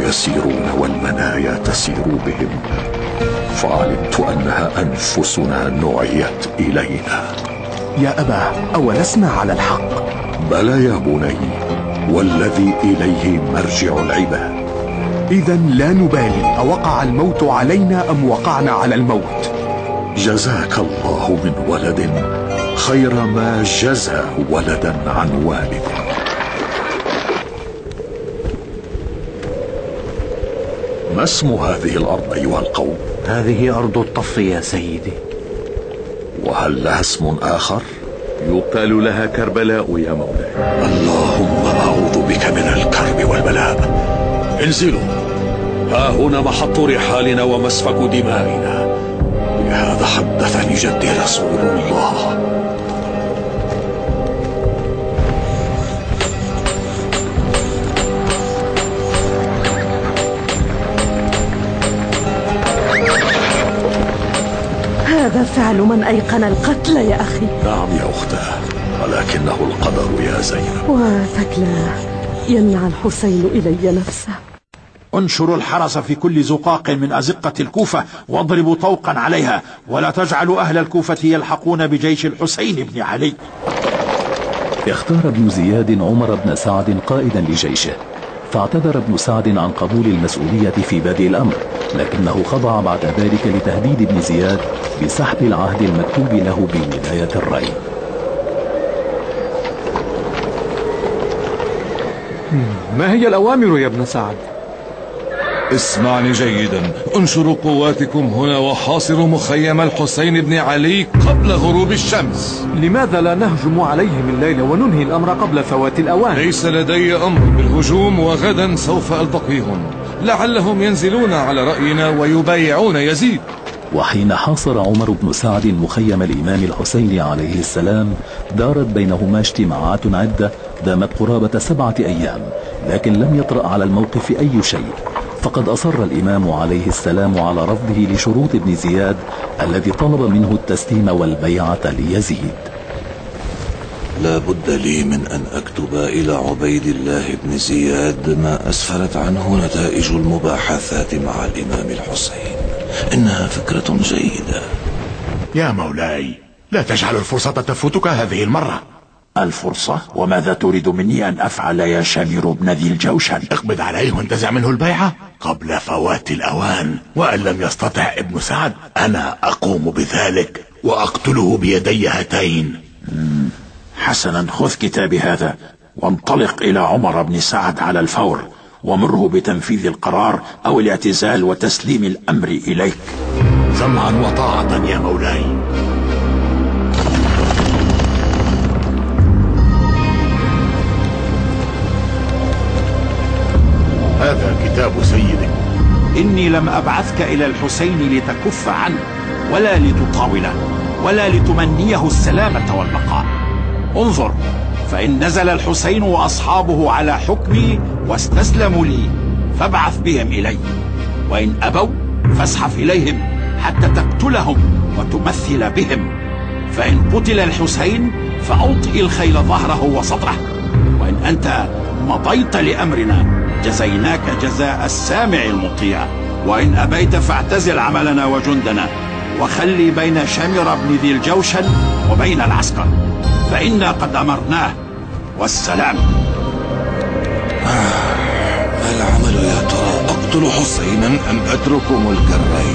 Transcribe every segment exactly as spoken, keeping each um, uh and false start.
يسيرون والمنايا تسير بهم، فعلمت أنها أنفسنا نعيت إلينا. يا أبا، أولسنا على الحق؟ بلى يا بني، والذي إليه مرجع العباد. إذن لا نبالي أوقع الموت علينا أم وقعنا على الموت. جزاك الله من ولد خير ما جزى ولدا عن والد. ما اسم هذه الأرض أيها القوم؟ هذه أرض الطف يا سيدي. وهل لها اسم آخر؟ يقال لها كربلاء يا مولاي. اللهم أعوذ بك من الكرب والبلاء. انزلوا، ها هنا محط رحالنا ومسفك دمائنا. بهذا حدثني جدي رسول الله. هذا فعل من أيقن القتل يا أخي. نعم يا أختاه، ولكنه القدر يا زينب. وثكلاه يمنع الحسين إلي نفسه. انشروا الحرس في كل زقاق من أزقة الكوفة واضربوا طوقا عليها، ولا تجعلوا أهل الكوفة يلحقون بجيش الحسين بن علي. اختار ابن زياد عمر بن سعد قائدا لجيشه، فاعتذر ابن سعد عن قبول المسؤولية في بادئ الأمر، لكنه خضع بعد ذلك لتهديد ابن زياد بسحب العهد المكتوب له بولاية الري. ما هي الأوامر يا ابن سعد؟ اسمعني جيدا، انشروا قواتكم هنا وحاصروا مخيم الحسين بن علي قبل غروب الشمس. لماذا لا نهجم عليهم الليل وننهي الأمر قبل فوات الأوان؟ ليس لدي أمر بالهجوم، وغدا سوف ألتقيهم، لعلهم ينزلون على رأينا ويبايعون يزيد. وحين حاصر عمر بن سعد مخيم الإمام الحسين عليه السلام، دارت بينهما اجتماعات عدة دامت قرابة سبعة أيام، لكن لم يطرأ على الموقف أي شيء، فقد أصر الإمام عليه السلام على رفضه لشروط ابن زياد الذي طلب منه التسليم والبيعة ليزيد. لا بد لي من أن أكتب إلى عبيد الله بن زياد ما أسفرت عنه نتائج المباحثات مع الإمام الحسين. إنها فكرة جيدة. يا مولاي، لا تجعل الفرصة تفوتك هذه المرة. الفرصة؟ وماذا تريد مني أن أفعل يا شامر بن ذي الجوشن؟ اقبض عليه وانتزع منه البيعة قبل فوات الأوان، وأن لم يستطع ابن سعد أنا أقوم بذلك وأقتله بيدي هاتين. حسنا، خذ كتابي هذا وانطلق إلى عمر بن سعد على الفور، ومره بتنفيذ القرار أو الاعتزال وتسليم الأمر إليك. سمعا وطاعة يا مولاي. هذا كتاب سيدك. إني لم أبعثك إلى الحسين لتكف عنه ولا لتطاوله ولا لتمنيه السلامة والبقاء. انظر، فإن نزل الحسين وأصحابه على حكمي واستسلموا لي فابعث بهم إلي، وإن أبوا فاسحف إليهم حتى تقتلهم وتمثل بهم، فإن قتل الحسين فأوطئ الخيل ظهره وصدره، وإن أنت مضيت لأمرنا جزيناك جزاء السامع المطيع، وإن أبيت فاعتزل عملنا وجندنا، وخلي بين شامر بن ذي الجوشن وبين العسكر، فإنا قد أمرناه، والسلام. ما العمل يا ترى؟ أقتل حسينا أم أترك ملك الري؟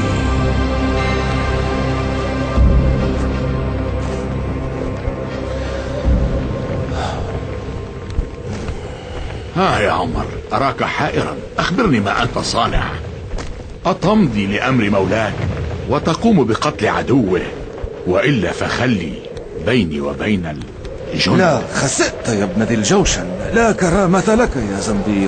ها يا عمر، أراك حائرا، أخبرني ما أنت صانع. أتمضي لأمر مولاك وتقوم بقتل عدوه، وإلا فخلي بيني وبين الجند. لا، خسئت يا ابن ذي الجوشن، لا كرامة لك يا زنديق.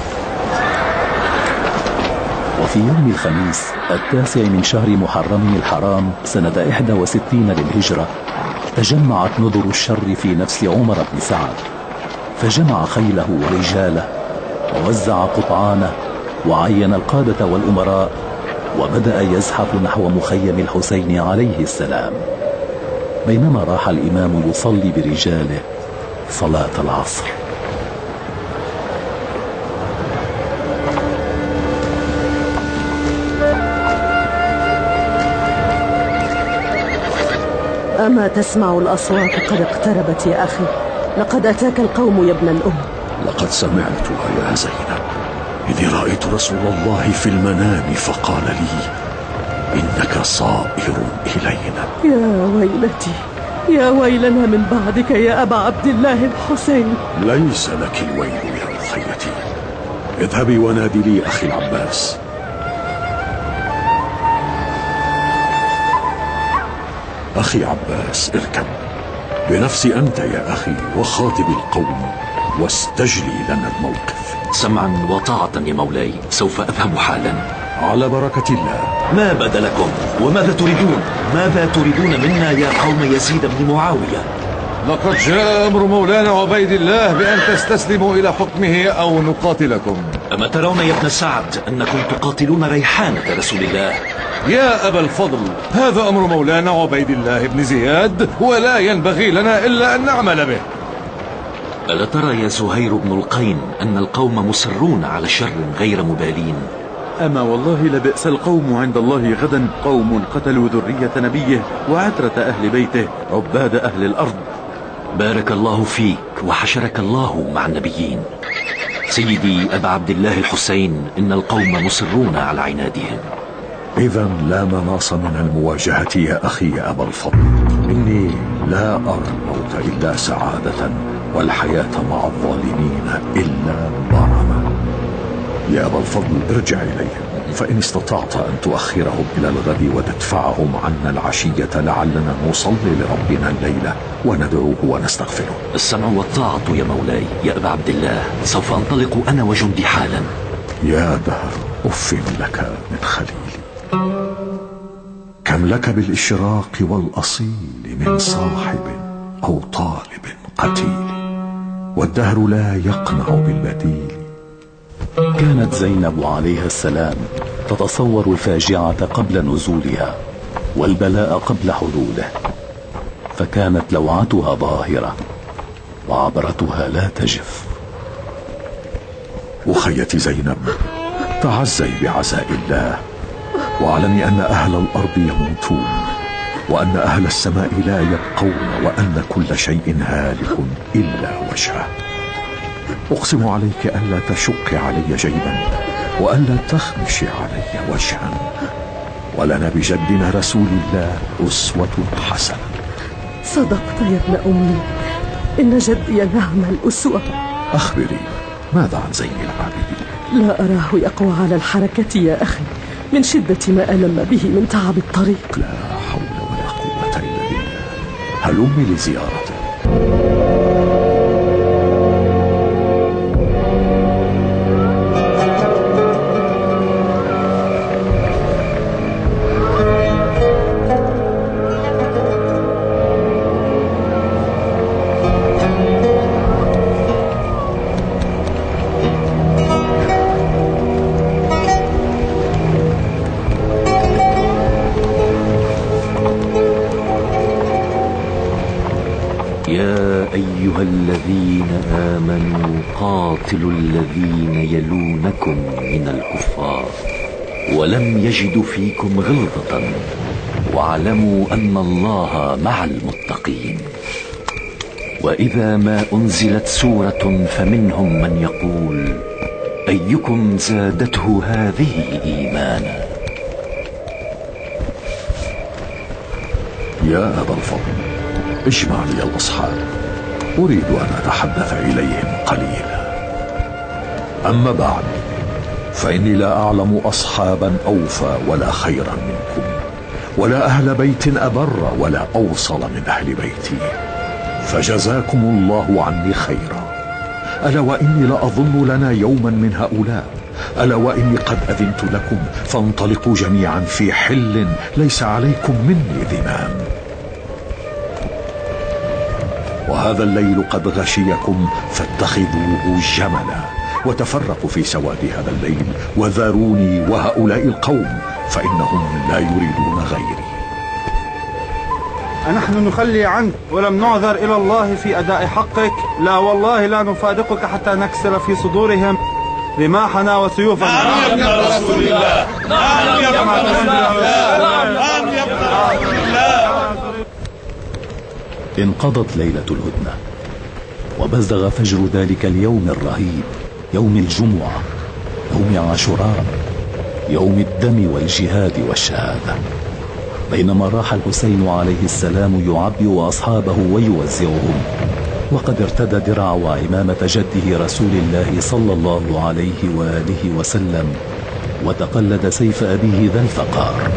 وفي يوم الخميس التاسع من شهر محرم الحرام سنة إحدى وستين للهجرة، تجمعت نذر الشر في نفس عمر بن سعد، فجمع خيله ورجاله ووزع قطعانه وعين القادة والأمراء، وبدأ يزحف نحو مخيم الحسين عليه السلام، بينما راح الإمام يصلي برجاله صلاة العصر. أما تسمع الأصوات قد اقتربت يا أخي؟ لقد أتاك القوم يا ابن الأم. لقد سمعتها يا زينب، إذ رأيت رسول الله في المنام فقال لي إنك صائر إلينا. يا ويلتي، يا ويلنا من بعدك يا أبا عبد الله الحسين. ليس لك الويل يا أخيتي، اذهبي ونادي لي أخي العباس. أخي عباس، اركب بنفسي أنت يا أخي وخاطب القوم واستجلي لنا الموقف. سمعا وطاعة يا مولاي، سوف أذهب حالا. على بركة الله. ما بدا لكم وماذا تريدون؟ ماذا تريدون منا يا قوم يزيد بن معاوية؟ لقد جاء أمر مولانا عبيد الله بأن تستسلموا إلى حكمه أو نقاتلكم. أما ترون يا ابن سعد أنكم تقاتلون ريحانة رسول الله؟ يا أبا الفضل، هذا أمر مولانا عبيد الله بن زياد ولا ينبغي لنا إلا أن نعمل به. ألا ترى يا زهير بن القين أن القوم مصرون على شر غير مبالين؟ أما والله لبئس القوم عند الله غدا، قوم قتلوا ذرية نبيه وعترة أهل بيته عباد أهل الأرض. بارك الله فيك وحشرك الله مع النبيين. سيدي أبا عبد الله الحسين، إن القوم مصرون على عنادهم. إذا لا مناص من المواجهة يا أخي يا أبا الفضل. إني لا أرى الموت إلا سعادة والحياة مع الظالمين إلا مرما. يا أبا الفضل ارجع إليهم، فإن استطعت أن تؤخرهم إلى الغد وتدفعهم عنا العشية لعلنا نصلي لربنا الليلة وندعوه ونستغفره. السمع والطاعة يا مولاي. يا أبا عبد الله، سوف أنطلق أنا وجندي حالا. يا دهر، أف لك من خليلي. كم لك بالإشراق والأصيل من صاحب أو طالب قتيل، والدهر لا يقنع بالبديل. كانت زينب عليها السلام تتصور الفاجعة قبل نزولها والبلاء قبل حلوله، فكانت لوعتها ظاهرة وعبرتها لا تجف. أخيتي زينب، تعزي بعزاء الله، واعلمي أن أهل الأرض يموتون وأن أهل السماء لا يبقون، وأن كل شيء هالك إلا وجهه. أقسم عليك ألا تشق علي جيبا وألا تخمشي علي وجها، ولنا بجدنا رسول الله أسوة حسنة. صدقت يا ابن أمي، إن جدي نعم الأسوة. أخبري، ماذا عن زين العابدين؟ لا أراه يقوى على الحركة يا أخي من شدة ما ألم به من تعب الطريق. لا حول ولا قوة إلا بالله. هلمي لزيارته. أيها الذين آمنوا قاتلوا الذين يلونكم من الكفار ولم يجدوا فيكم غلظة واعلموا أن الله مع المتقين. وإذا ما أنزلت سورة فمنهم من يقول أيكم زادته هذه إيمانا. يا أبا الفضل، اجمع لي الأصحاب، أريد أن أتحدث إليهم قليلا. أما بعد، فإني لا أعلم أصحابا أوفى ولا خيرا منكم، ولا أهل بيت أبر ولا أوصل من أهل بيتي، فجزاكم الله عني خيرا. ألا وإني لأظن لنا يوما من هؤلاء، ألا وإني قد أذنت لكم فانطلقوا جميعا في حل ليس عليكم مني ذمام. وهذا الليل قد غشيكم فاتخذوه جملا، وتفرقوا في سواد هذا الليل وذروني وهؤلاء القوم فإنهم لا يريدون غيري. أنحن نخلي عنك ولم نعذر إلى الله في أداء حقك؟ لا والله لا نفارقك حتى نكسر في صدورهم رماحنا وسيوفنا. نعم يا ابن رسول الله، نعم يا ابن رسول الله، نعم يا ابن رسول الله. انقضت ليلة الهدنة، وبزغ فجر ذلك اليوم الرهيب، يوم الجمعة، يوم عاشوراء، يوم الدم والجهاد والشهادة. بينما راح الحسين عليه السلام يعبئ أصحابه ويوزعهم، وقد ارتدى درع وعمامة جده رسول الله صلى الله عليه وآله وسلم، وتقلد سيف أبيه ذا الفقار.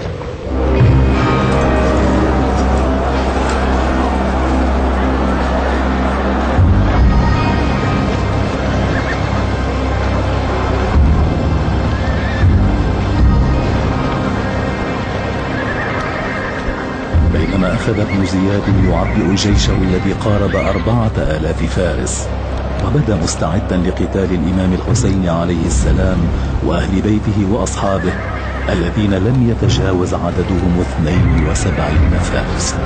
بينما أخذ ابن زياد يعبئ جيشه الذي قارب أربعة آلاف فارس، وبدا مستعدا لقتال الإمام الحسين عليه السلام وأهل بيته وأصحابه الذين لم يتجاوز عددهم اثنين وسبعين فارسا.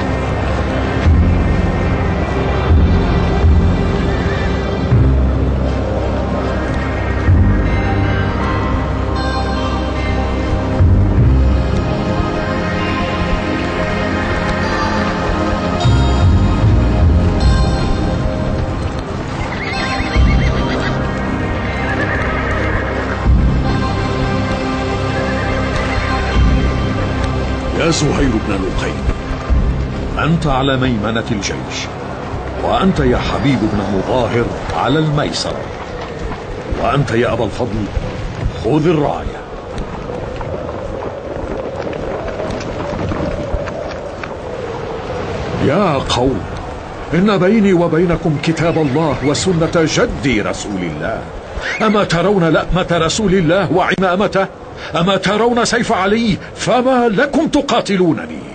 يا زهير بن لقين، أنت على ميمنة الجيش، وأنت يا حبيب بن مظاهر على الميسر، وأنت يا أبا الفضل خذ الراية. يا قوم، إن بيني وبينكم كتاب الله وسنة جدي رسول الله. أما ترون لأمة رسول الله وعمامته؟ أما ترون سيف علي؟ فما لكم تقاتلونني؟